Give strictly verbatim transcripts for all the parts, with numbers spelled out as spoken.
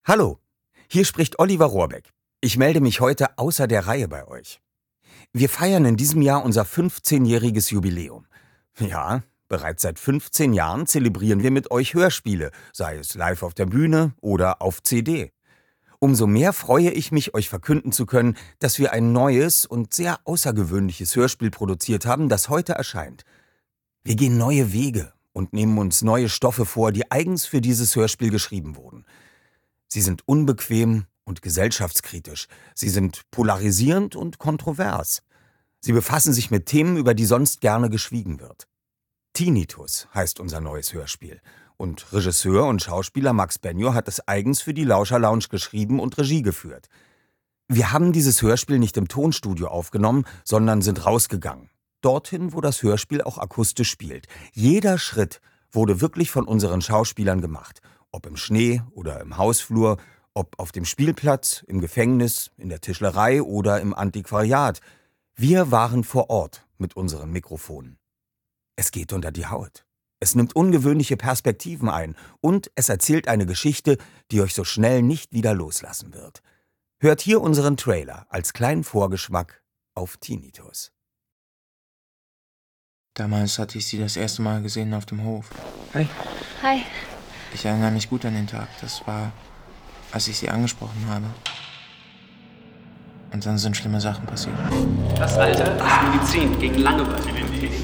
Hallo, hier spricht Oliver Rohrbeck. Ich melde mich heute außer der Reihe bei euch. Wir feiern in diesem Jahr unser fünfzehnjähriges Jubiläum. Ja, bereits seit fünfzehn Jahren zelebrieren wir mit euch Hörspiele, sei es live auf der Bühne oder auf C D. Umso mehr freue ich mich, euch verkünden zu können, dass wir ein neues und sehr außergewöhnliches Hörspiel produziert haben, das heute erscheint. Wir gehen neue Wege und nehmen uns neue Stoffe vor, die eigens für dieses Hörspiel geschrieben wurden. Sie sind unbequem und gesellschaftskritisch. Sie sind polarisierend und kontrovers. Sie befassen sich mit Themen, über die sonst gerne geschwiegen wird. Tinnitus heißt unser neues Hörspiel. Und Regisseur und Schauspieler Max Benjo hat es eigens für die Lauscher Lounge geschrieben und Regie geführt. Wir haben dieses Hörspiel nicht im Tonstudio aufgenommen, sondern sind rausgegangen. Dorthin, wo das Hörspiel auch akustisch spielt. Jeder Schritt wurde wirklich von unseren Schauspielern gemacht. Ob im Schnee oder im Hausflur, ob auf dem Spielplatz, im Gefängnis, in der Tischlerei oder im Antiquariat. Wir waren vor Ort mit unseren Mikrofonen. Es geht unter die Haut. Es nimmt ungewöhnliche Perspektiven ein und es erzählt eine Geschichte, die euch so schnell nicht wieder loslassen wird. Hört hier unseren Trailer als kleinen Vorgeschmack auf Tinnitus. Damals hatte ich sie das erste Mal gesehen auf dem Hof. Hi. Hi. Ich erinnere mich gut an den Tag. Das war, als ich sie angesprochen habe. Und dann sind schlimme Sachen passiert. Das Alter ist Medizin gegen Langeweile. Das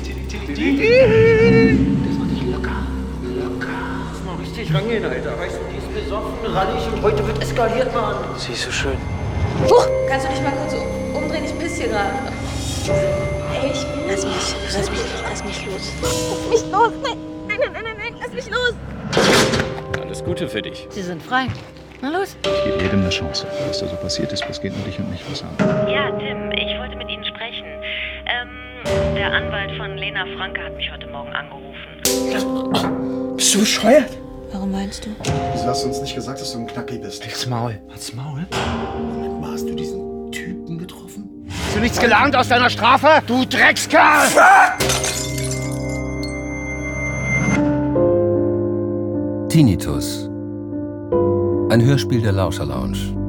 macht dich locker. Locker. Lass mal richtig rangehen, Alter. Weißt du, die ist besoffen, rallig und heute wird eskaliert, Mann. Sie ist so schön. Puh, kannst du dich mal kurz umdrehen? Ich piss hier gerade. Ey, ich will lass mich, lass mich, lass mich los. Lass mich los. Nein, nein, nein, nein, nein, lass mich los. Alles Gute für dich. Sie sind frei. Na los. Ich gebe jedem eine Chance. Was da so passiert ist, das geht nur dich und mich was an. Ja, Tim, ich wollte mit Ihnen sprechen. Ähm, der Anwalt von Lena Franke hat mich heute Morgen angerufen. Bist du bescheuert? Warum meinst du? Wieso hast du uns nicht gesagt, dass du ein Knacki bist? Halt's Maul. Halt's Maul? Moment mal, hast du diesen Typen getroffen? Hast du nichts gelernt aus deiner Strafe? Du Dreckskerl! Tinnitus. Ein Hörspiel der Lauscher Lounge.